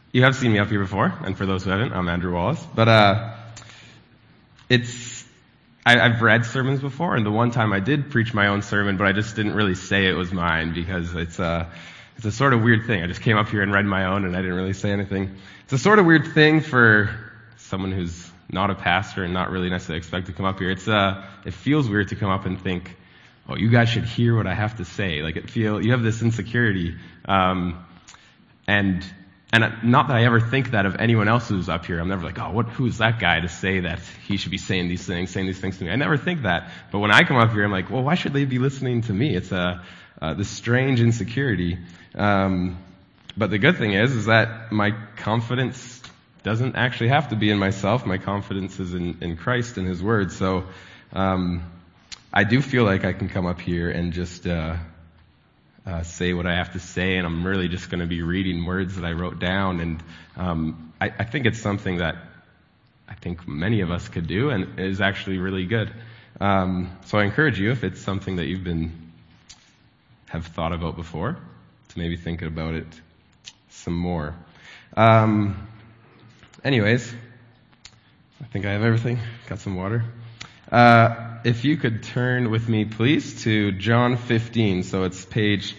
You have seen me up here before, and for those who haven't, I'm Andrew Wallace. But I've read sermons before, and the one time I did preach my own sermon, but I just didn't really say it was mine because it's a sort of weird thing. I just came up here and read my own, and I didn't really say anything. It's a sort of weird thing for someone who's not a pastor and not really necessarily expect to come up here. It feels weird to come up and think, oh, you guys should hear what I have to say. Like you have this insecurity, and not that I ever think that of anyone else who's up here. I'm never like, oh, who's that guy to say that he should be saying these things to me? I never think that. But when I come up here, I'm like, well, why should they be listening to me? It's this strange insecurity. But the good thing is that my confidence doesn't actually have to be in myself. My confidence is in Christ and His Word. So I do feel like I can come up here and just say what I have to say, and I'm really just going to be reading words that I wrote down. And I think it's something that I think many of us could do, and is actually really good. So I encourage you, if it's something that have thought about before, to maybe think about it some more. Anyways, I think I have everything. Got some water. If you could turn with me, please, to John 15. So it's page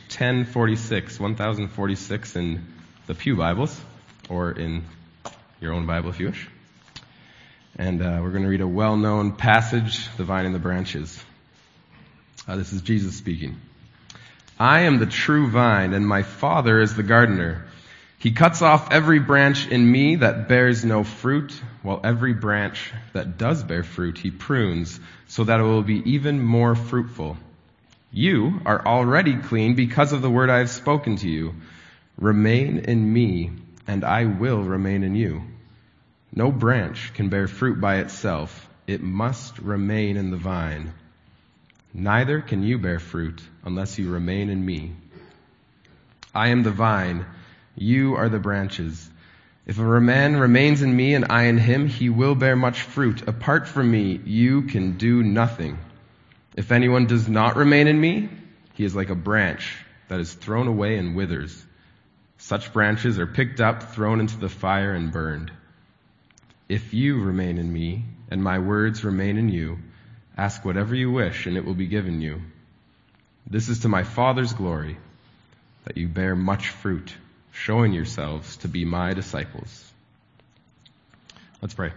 1046 in the Pew Bibles, or in your own Bible if you wish. And we're going to read a well-known passage, the vine and the branches. This is Jesus speaking. I am the true vine, and my Father is the gardener. He cuts off every branch in me that bears no fruit, while every branch that does bear fruit He prunes, so that it will be even more fruitful. You are already clean because of the word I have spoken to you. Remain in me, and I will remain in you. No branch can bear fruit by itself. It must remain in the vine. Neither can you bear fruit unless you remain in me. I am the vine. You are the branches. If a man remains in me and I in him, he will bear much fruit. Apart from me, you can do nothing. If anyone does not remain in me, he is like a branch that is thrown away and withers. Such branches are picked up, thrown into the fire, and burned. If you remain in me, and my words remain in you, ask whatever you wish, and it will be given you. This is to my Father's glory, that you bear much fruit, showing yourselves to be my disciples. Let's pray.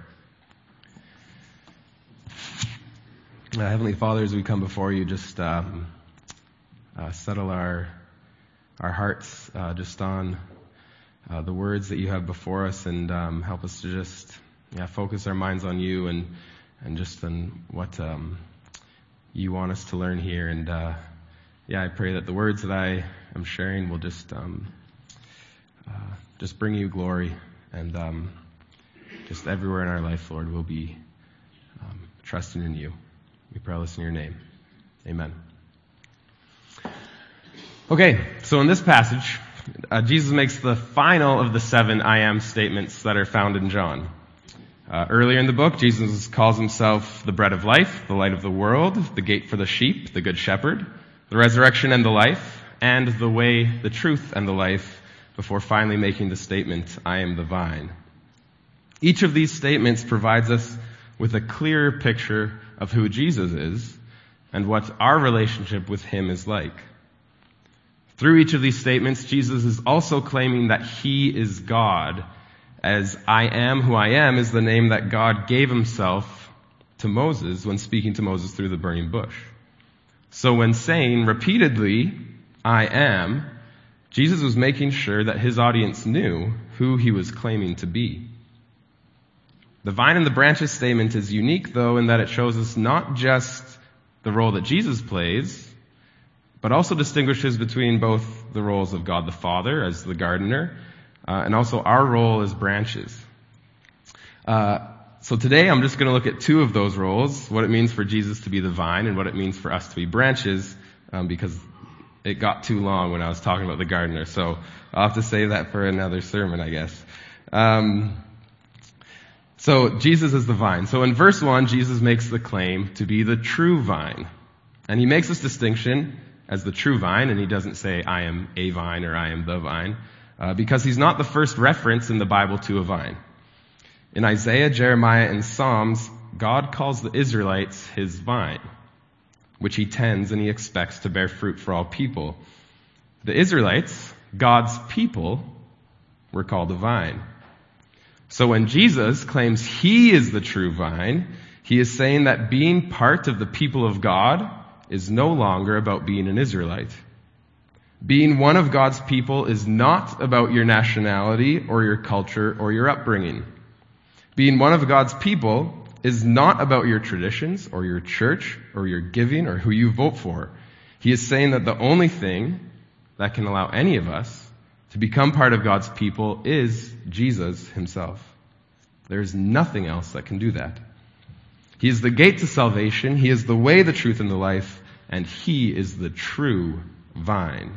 Heavenly Father, as we come before you, just settle our hearts just on the words that you have before us, and help us to just focus our minds on you and just on what you want us to learn here. And I pray that the words that I am sharing will just bring you glory, and just everywhere in our life, Lord, we'll be trusting in you. We pray this in your name. Amen. Okay, so in this passage, Jesus makes the final of the 7 I am statements that are found in John. Earlier in the book, Jesus calls himself the bread of life, the light of the world, the gate for the sheep, the good shepherd, the resurrection and the life, and the way, the truth, and the life, before finally making the statement, I am the vine. Each of these statements provides us with a clearer picture of who Jesus is and what our relationship with Him is like. Through each of these statements, Jesus is also claiming that He is God, as I am who I am is the name that God gave Himself to Moses when speaking to Moses through the burning bush. So when saying repeatedly, I am, Jesus was making sure that His audience knew who He was claiming to be. The vine and the branches statement is unique, though, in that it shows us not just the role that Jesus plays, but also distinguishes between both the roles of God the Father as the gardener, and also our role as branches. So today I'm just going to look at 2 of those roles, what it means for Jesus to be the vine and what it means for us to be branches, because it got too long when I was talking about the gardener. So I'll have to save that for another sermon, I guess. So Jesus is the vine. So in verse 1, Jesus makes the claim to be the true vine. And He makes this distinction as the true vine, and He doesn't say, I am a vine or I am the vine. because he's not the first reference in the Bible to a vine. In Isaiah, Jeremiah, and Psalms, God calls the Israelites his vine, which he tends and he expects to bear fruit for all people. The Israelites, God's people, were called a vine. So when Jesus claims he is the true vine, he is saying that being part of the people of God is no longer about being an Israelite. Being one of God's people is not about your nationality or your culture or your upbringing. Being one of God's people is not about your traditions or your church or your giving or who you vote for. He is saying that the only thing that can allow any of us to become part of God's people is Jesus himself. There is nothing else that can do that. He is the gate to salvation. He is the way, the truth, and the life. And he is the true vine.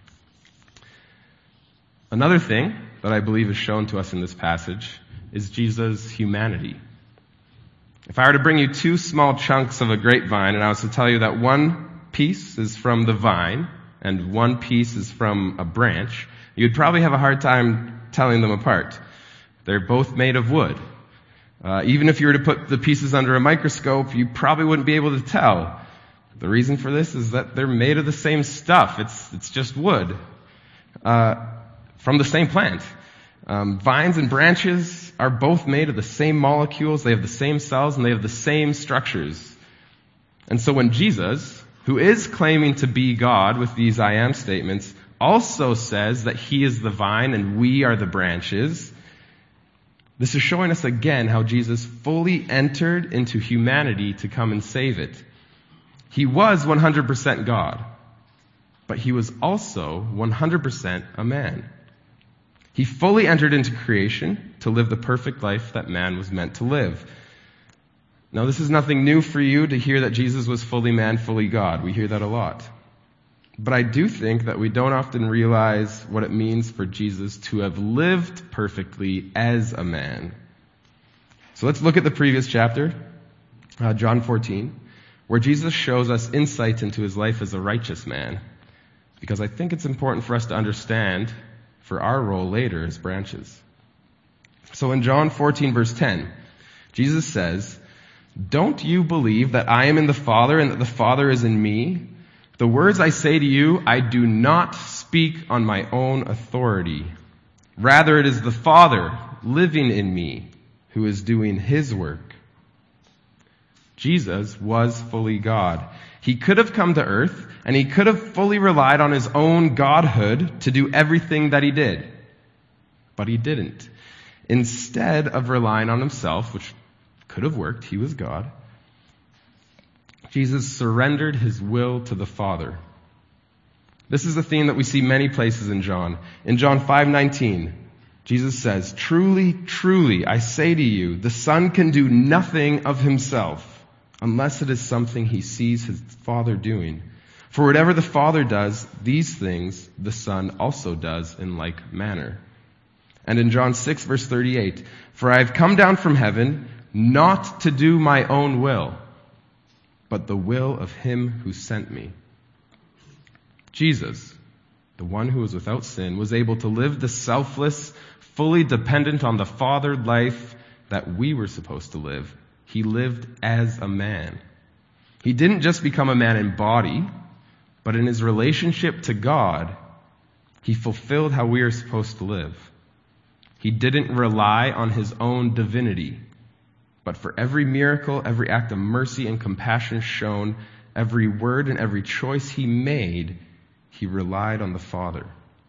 Another thing that I believe is shown to us in this passage is Jesus' humanity. If I were to bring you two small chunks of a grapevine and I was to tell you that one piece is from the vine and one piece is from a branch, you'd probably have a hard time telling them apart. They're both made of wood. Even if you were to put the pieces under a microscope, you probably wouldn't be able to tell. The reason for this is that they're made of the same stuff. It's just wood from the same plant. Vines and branches are both made of the same molecules. They have the same cells and they have the same structures. And so when Jesus, who is claiming to be God with these I am statements, also says that he is the vine and we are the branches, this is showing us again how Jesus fully entered into humanity to come and save it. He was 100% God, but he was also 100% a man. He fully entered into creation to live the perfect life that man was meant to live. Now, this is nothing new for you to hear that Jesus was fully man, fully God. We hear that a lot. But I do think that we don't often realize what it means for Jesus to have lived perfectly as a man. So let's look at the previous chapter, John 14, where Jesus shows us insight into his life as a righteous man. Because I think it's important for us to understand for our role later as branches. So in John 14 verse 10, Jesus says, "Don't you believe that I am in the Father and that the Father is in me? The words I say to you, I do not speak on my own authority. Rather, it is the Father living in me who is doing his work." Jesus was fully God. He could have come to earth and he could have fully relied on his own godhood to do everything that he did. But he didn't. Instead of relying on himself, which could have worked, he was God, Jesus surrendered his will to the Father. This is a theme that we see many places in John. In John 5:19, Jesus says, "Truly, truly, I say to you, the Son can do nothing of himself unless it is something he sees his Father doing. For whatever the Father does, these things the Son also does in like manner." And in John 6 verse 38, "For I have come down from heaven not to do my own will, but the will of him who sent me." Jesus, the one who was without sin, was able to live the selfless, fully dependent on the Father life that we were supposed to live. He lived as a man. He didn't just become a man in body, but in his relationship to God, he fulfilled how we are supposed to live. He didn't rely on his own divinity, but for every miracle, every act of mercy and compassion shown, every word and every choice he made, he relied on the Father.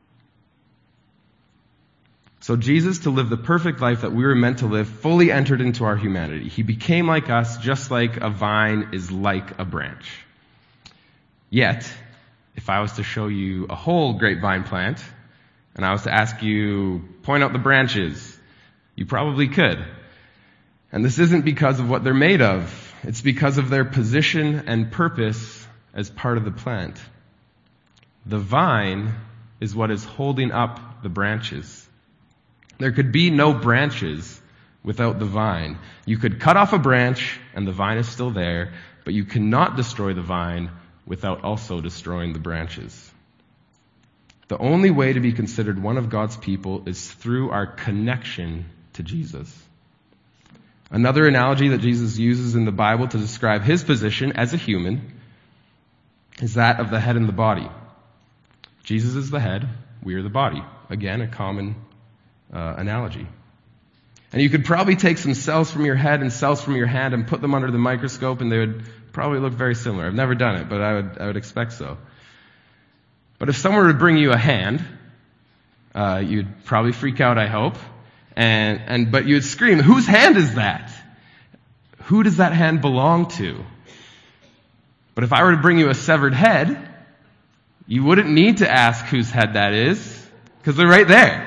So Jesus, to live the perfect life that we were meant to live, fully entered into our humanity. He became like us, just like a vine is like a branch. Yet, if I was to show you a whole grapevine plant, and I was to ask you, point out the branches, you probably could. And this isn't because of what they're made of. It's because of their position and purpose as part of the plant. The vine is what is holding up the branches. There could be no branches without the vine. You could cut off a branch and the vine is still there, but you cannot destroy the vine without also destroying the branches. The only way to be considered one of God's people is through our connection to Jesus. Another analogy that Jesus uses in the Bible to describe his position as a human is that of the head and the body. Jesus is the head, we are the body. Again, a common analogy. And you could probably take some cells from your head and cells from your hand and put them under the microscope and they would probably look very similar. I've never done it, but I would expect so. But if someone were to bring you a hand, you'd probably freak out, I hope. But you'd scream, whose hand is that? Who does that hand belong to? But if I were to bring you a severed head, you wouldn't need to ask whose head that is, because they're right there.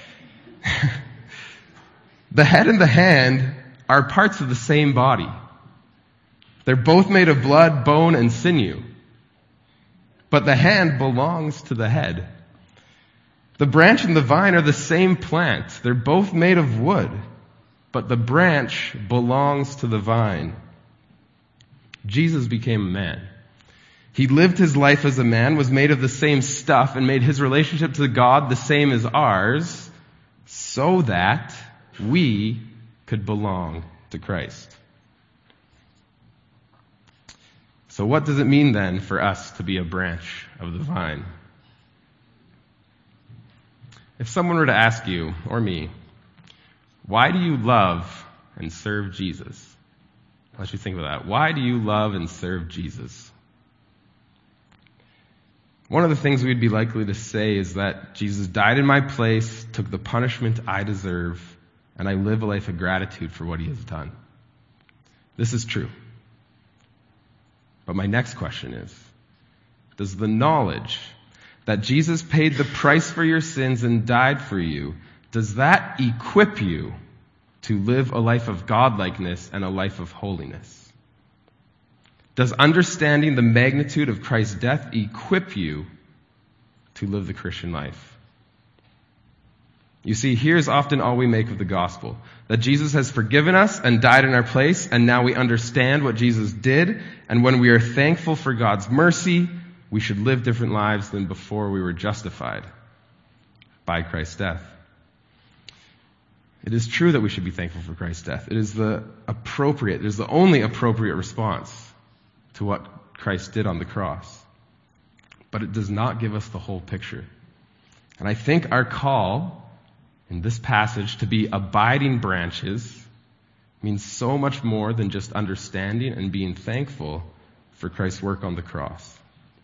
The head and the hand are parts of the same body. They're both made of blood, bone, and sinew. But the hand belongs to the head. The branch and the vine are the same plant. They're both made of wood, but the branch belongs to the vine. Jesus became a man. He lived his life as a man, was made of the same stuff, and made his relationship to God the same as ours, so that we could belong to Christ. So what does it mean then for us to be a branch of the vine? If someone were to ask you, or me, why do you love and serve Jesus? I'll let you think about that. Why do you love and serve Jesus? One of the things we'd be likely to say is that Jesus died in my place, took the punishment I deserve, and I live a life of gratitude for what he has done. This is true. But my next question is, does the knowledge that Jesus paid the price for your sins and died for you, does that equip you to live a life of godlikeness and a life of holiness? Does understanding the magnitude of Christ's death equip you to live the Christian life? You see, here's often all we make of the gospel. That Jesus has forgiven us and died in our place, and now we understand what Jesus did, and when we are thankful for God's mercy, we should live different lives than before we were justified by Christ's death. It is true that we should be thankful for Christ's death. It is the only appropriate response to what Christ did on the cross. But it does not give us the whole picture. And I think our call in this passage to be abiding branches means so much more than just understanding and being thankful for Christ's work on the cross.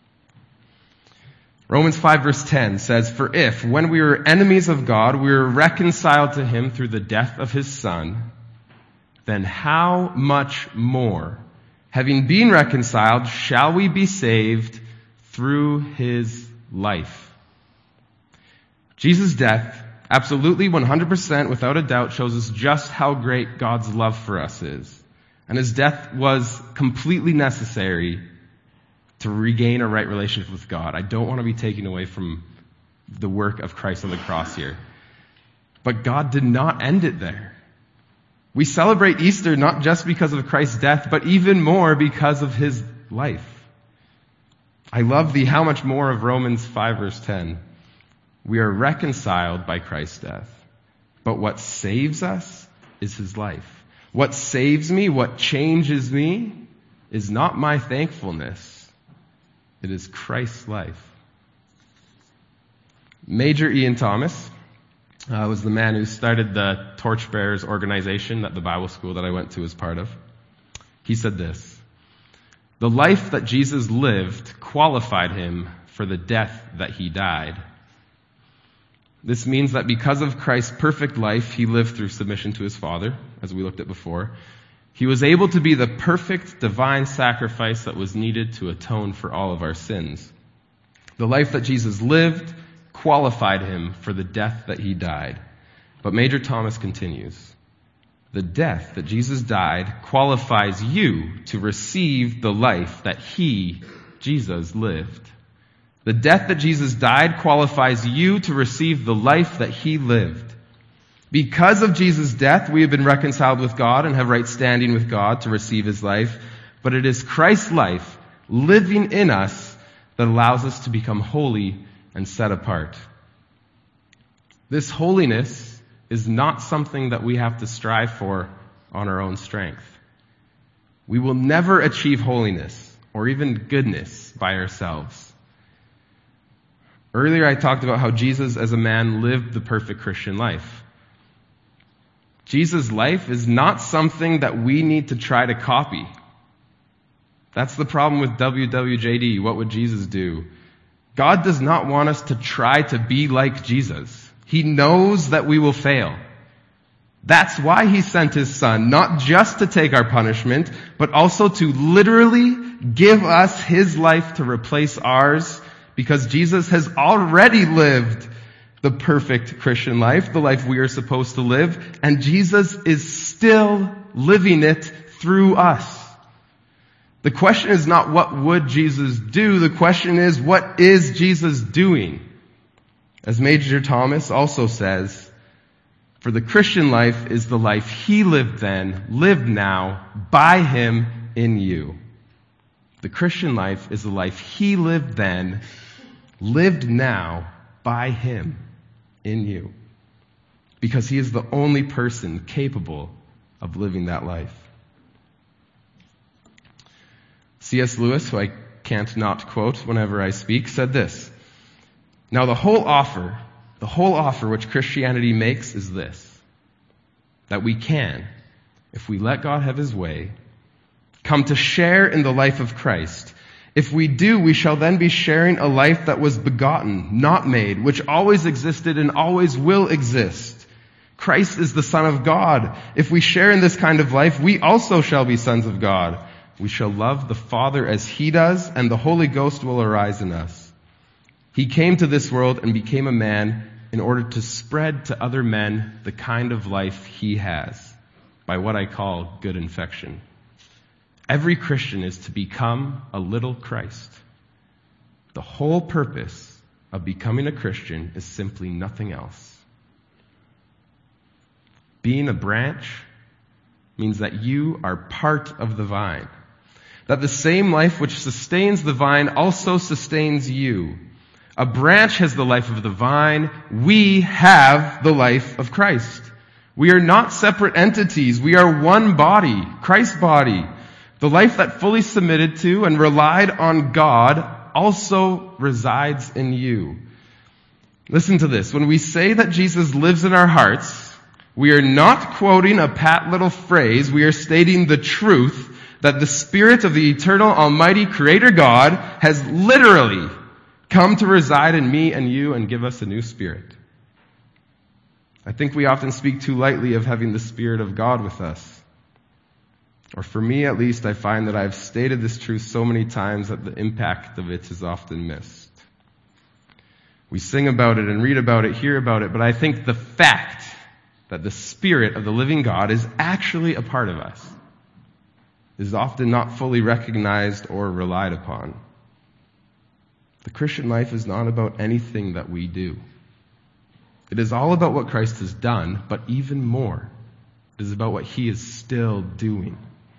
Romans 5 verse 10 says, "For if, when we were enemies of God, we were reconciled to him through the death of his Son, then how much more, having been reconciled, shall we be saved through his life?" Jesus' death, absolutely 100% without a doubt, shows us just how great God's love for us is. And his death was completely necessary to regain a right relationship with God. I don't want to be taken away from the work of Christ on the cross here. But God did not end it there. We celebrate Easter not just because of Christ's death, but even more because of his life. I love the how much more of Romans 5 verse 10. We are reconciled by Christ's death. But what saves us is his life. What saves me, what changes me, is not my thankfulness. It is Christ's life. Major Ian Thomas was the man who started the Torchbearers organization that the Bible school that I went to was part of. He said this: "The life that Jesus lived qualified him for the death that he died. This means that because of Christ's perfect life he lived through submission to his Father, as we looked at before, he was able to be the perfect divine sacrifice that was needed to atone for all of our sins. The life that Jesus lived qualified him for the death that he died." But Major Thomas continues, "The death that Jesus died qualifies you to receive the life that he, Jesus, lived. The death that Jesus died qualifies you to receive the life that he lived. Because of Jesus' death, we have been reconciled with God and have right standing with God to receive his life. But it is Christ's life living in us that allows us to become holy and set apart. This holiness is not something that we have to strive for on our own strength. We will never achieve holiness or even goodness by ourselves. Earlier I talked about how Jesus as a man lived the perfect Christian life. Jesus' life is not something that we need to try to copy. That's the problem with WWJD. What would Jesus do? God does not want us to try to be like Jesus. He knows that we will fail. That's why He sent His Son, not just to take our punishment, but also to literally give us His life to replace ours, because Jesus has already lived the perfect Christian life, the life we are supposed to live, and Jesus is still living it through us. The question is not what would Jesus do, the question is what is Jesus doing? As Major Thomas also says, for the Christian life is the life He lived then, lived now, by Him in you. The Christian life is the life He lived then, lived now, by Him in you. Because He is the only person capable of living that life. C.S. Lewis, who I can't not quote whenever I speak, said this: "Now the whole offer which Christianity makes is this, that we can, if we let God have His way, come to share in the life of Christ. If we do, we shall then be sharing a life that was begotten, not made, which always existed and always will exist. Christ is the Son of God. If we share in this kind of life, we also shall be sons of God. We shall love the Father as He does, and the Holy Ghost will arise in us. He came to this world and became a man in order to spread to other men the kind of life He has, by what I call good infection. Every Christian is to become a little Christ. The whole purpose of becoming a Christian is simply nothing else. Being a branch means that you are part of the vine. That the same life which sustains the vine also sustains you. A branch has the life of the vine. We have the life of Christ. We are not separate entities. We are one body, Christ's body. The life that fully submitted to and relied on God also resides in you. Listen to this. When we say that Jesus lives in our hearts, we are not quoting a pat little phrase. We are stating the truth that the Spirit of the eternal, almighty Creator God has literally come to reside in me and you and give us a new spirit. I think we often speak too lightly of having the Spirit of God with us. Or for me at least, I find that I've stated this truth so many times that the impact of it is often missed. We sing about it and read about it, hear about it, but I think the fact that the Spirit of the living God is actually a part of us is often not fully recognized or relied upon. The Christian life is not about anything that we do. It is all about what Christ has done, but even more, it is about what He is still doing.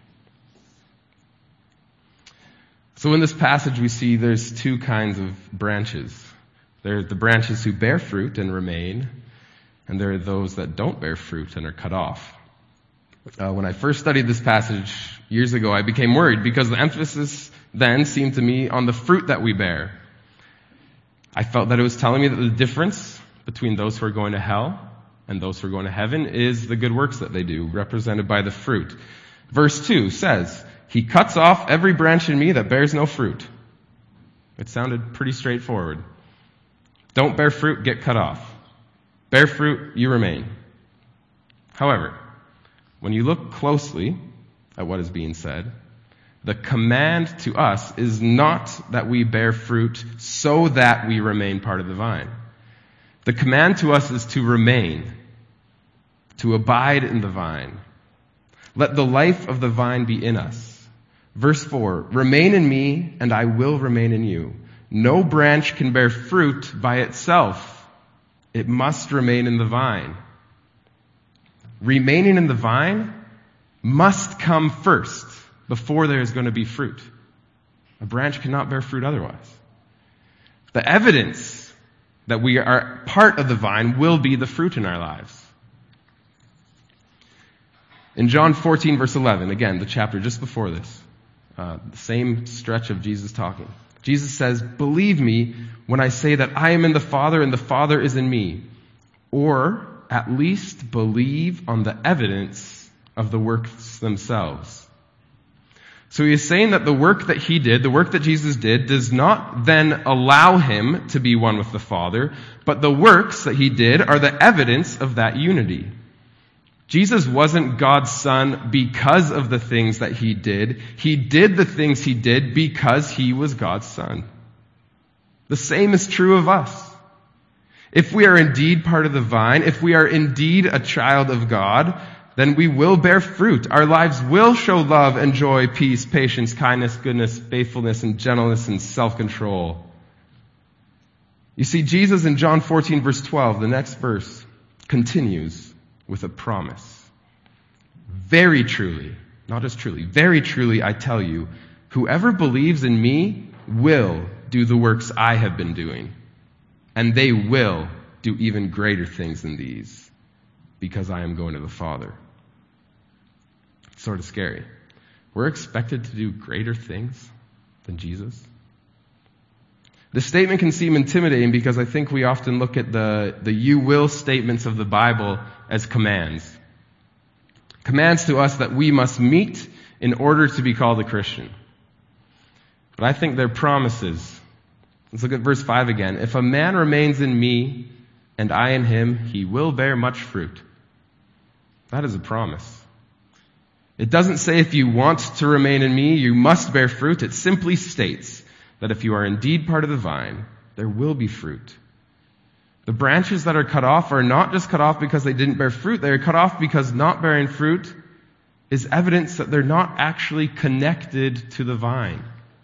So in this passage we see there's two kinds of branches. There are the branches who bear fruit and remain, and there are those that don't bear fruit and are cut off. When I first studied this passage years ago, I became worried because the emphasis then seemed to me on the fruit that we bear. I felt that it was telling me that the difference between those who are going to hell and those who are going to heaven is the good works that they do, represented by the fruit. Verse 2 says, "He cuts off every branch in me that bears no fruit." It sounded pretty straightforward. Don't bear fruit, get cut off. Bear fruit, you remain. However, when you look closely at what is being said, the command to us is not that we bear fruit so that we remain part of the vine. The command to us is to remain, to abide in the vine. Let the life of the vine be in us. Verse 4, "Remain in me, and I will remain in you. No branch can bear fruit by itself. It must remain in the vine." Remaining in the vine must come first before there is going to be fruit. A branch cannot bear fruit otherwise. The evidence that we are part of the vine, will be the fruit in our lives. In John 14, verse 11, again, the chapter just before this, the same stretch of Jesus talking. Jesus says, "Believe me when I say that I am in the Father and the Father is in me. Or at least believe on the evidence of the works themselves." So he is saying that the work that he did, the work that Jesus did, does not then allow him to be one with the Father, but the works that he did are the evidence of that unity. Jesus wasn't God's Son because of the things that he did. He did the things he did because he was God's Son. The same is true of us. If we are indeed part of the vine, if we are indeed a child of God, then we will bear fruit. Our lives will show love and joy, peace, patience, kindness, goodness, faithfulness, and gentleness, and self-control. You see, Jesus in John 14, verse 12, the next verse, continues with a promise. "Very truly," not just truly, "very truly I tell you, whoever believes in me will do the works I have been doing, and they will do even greater things than these, because I am going to the Father." It's sort of scary. We're expected to do greater things than Jesus. The statement can seem intimidating because I think we often look at the "you will" statements of the Bible as commands. Commands to us that we must meet in order to be called a Christian. But I think they're promises. Let's look at verse 5 again. "If a man remains in me and I in him, he will bear much fruit." That is a promise. It doesn't say if you want to remain in me, you must bear fruit. It simply states that if you are indeed part of the vine, there will be fruit. The branches that are cut off are not just cut off because they didn't bear fruit. They are cut off because not bearing fruit is evidence that they're not actually connected to the vine.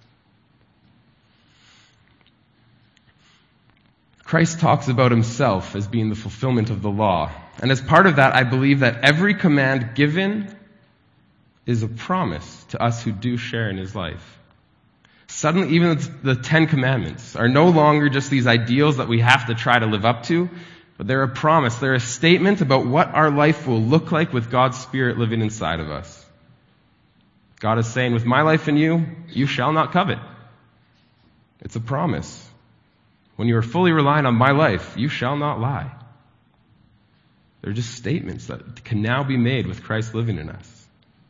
Christ talks about himself as being the fulfillment of the law. And as part of that, I believe that every command given is a promise to us who do share in his life. Suddenly, even the 10 Commandments are no longer just these ideals that we have to try to live up to, but they're a promise. They're a statement about what our life will look like with God's Spirit living inside of us. God is saying, with my life in you, you shall not covet. It's a promise. When you are fully relying on my life, you shall not lie. They're just statements that can now be made with Christ living in us.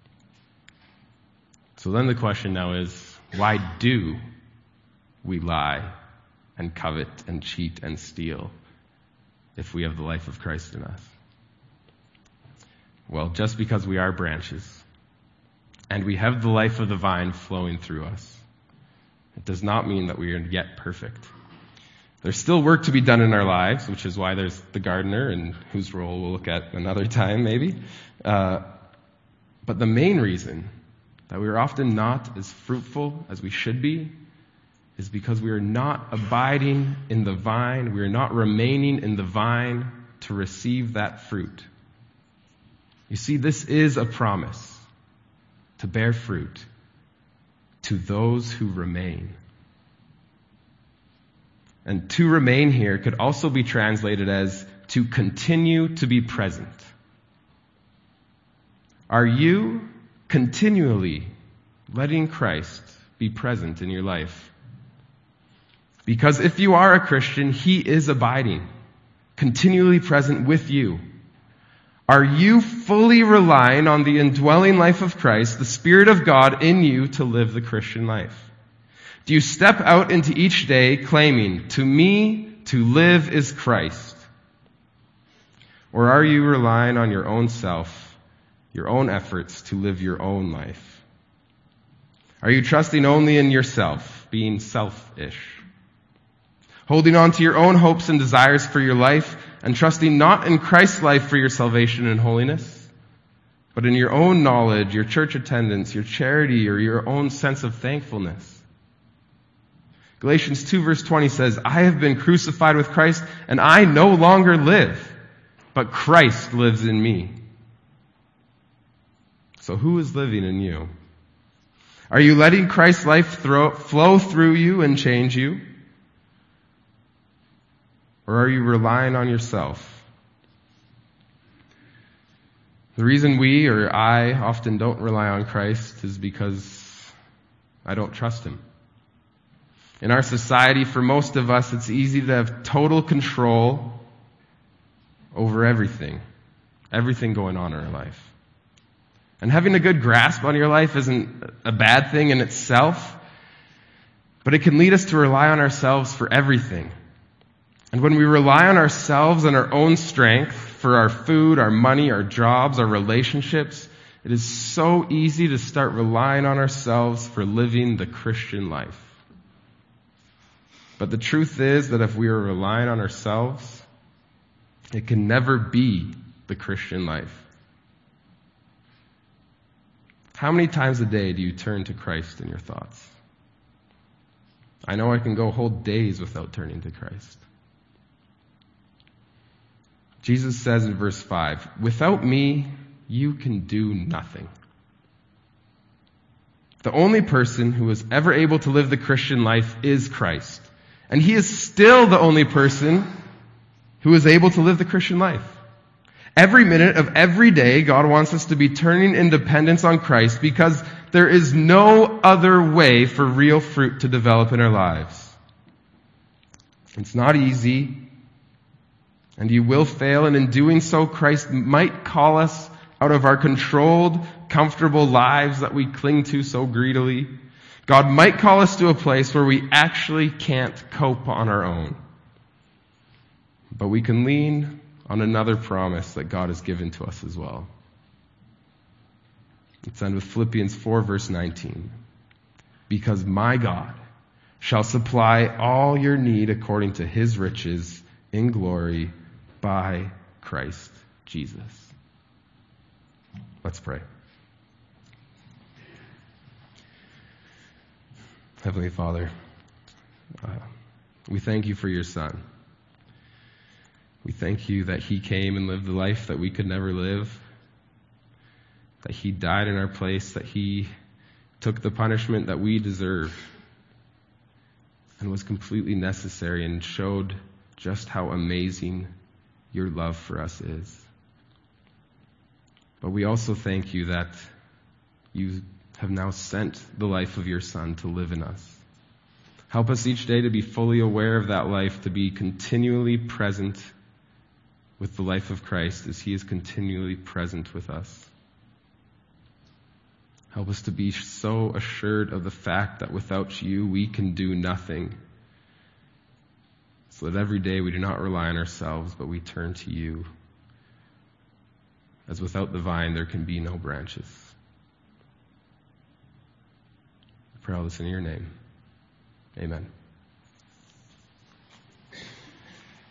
So then the question now is, why do we lie and covet and cheat and steal if we have the life of Christ in us? Well, just because we are branches and we have the life of the vine flowing through us, it does not mean that we are yet perfect. There's still work to be done in our lives, which is why there's the gardener, and whose role we'll look at another time maybe. But the main reason that we are often not as fruitful as we should be is because we are not abiding in the vine. We are not remaining in the vine to receive that fruit. You see, this is a promise to bear fruit to those who remain. And to remain here could also be translated as to continue to be present. Are you continually letting Christ be present in your life? Because if you are a Christian, he is abiding, continually present with you. Are you fully relying on the indwelling life of Christ, the Spirit of God in you, to live the Christian life? Do you step out into each day claiming, "To me, to live is Christ"? Or are you relying on your own self, your own efforts to live your own life? Are you trusting only in yourself, being selfish? Holding on to your own hopes and desires for your life and trusting not in Christ's life for your salvation and holiness, but in your own knowledge, your church attendance, your charity, or your own sense of thankfulness? Galatians 2 verse 20 says, "I have been crucified with Christ, and I no longer live, but Christ lives in me." So who is living in you? Are you letting Christ's life flow through you and change you? Or are you relying on yourself? The reason we or I often don't rely on Christ is because I don't trust Him. In our society, for most of us, it's easy to have total control over everything going on in our life. And having a good grasp on your life isn't a bad thing in itself, but it can lead us to rely on ourselves for everything. And when we rely on ourselves and our own strength for our food, our money, our jobs, our relationships, it is so easy to start relying on ourselves for living the Christian life. But the truth is that if we are relying on ourselves, it can never be the Christian life. How many times a day do you turn to Christ in your thoughts? I know I can go whole days without turning to Christ. Jesus says in verse 5, "Without me, you can do nothing." The only person who is ever able to live the Christian life is Christ. And He is still the only person who is able to live the Christian life. Every minute of every day, God wants us to be turning in dependence on Christ because there is no other way for real fruit to develop in our lives. It's not easy, and you will fail, and in doing so, Christ might call us out of our controlled, comfortable lives that we cling to so greedily. God might call us to a place where we actually can't cope on our own. But we can lean on another promise that God has given to us as well. Let's end with Philippians 4 verse 19. "Because my God shall supply all your need according to His riches in glory by Christ Jesus." Let's pray. Heavenly Father, we thank You for Your Son. We thank You that He came and lived the life that we could never live, that He died in our place, that He took the punishment that we deserve and was completely necessary and showed just how amazing Your love for us is. But we also thank You that You have now sent the life of Your Son to live in us. Help us each day to be fully aware of that life, to be continually present with the life of Christ as He is continually present with us. Help us to be so assured of the fact that without You we can do nothing, so that every day we do not rely on ourselves, but we turn to You. As without the vine there can be no branches. I pray all this in Your name. Amen.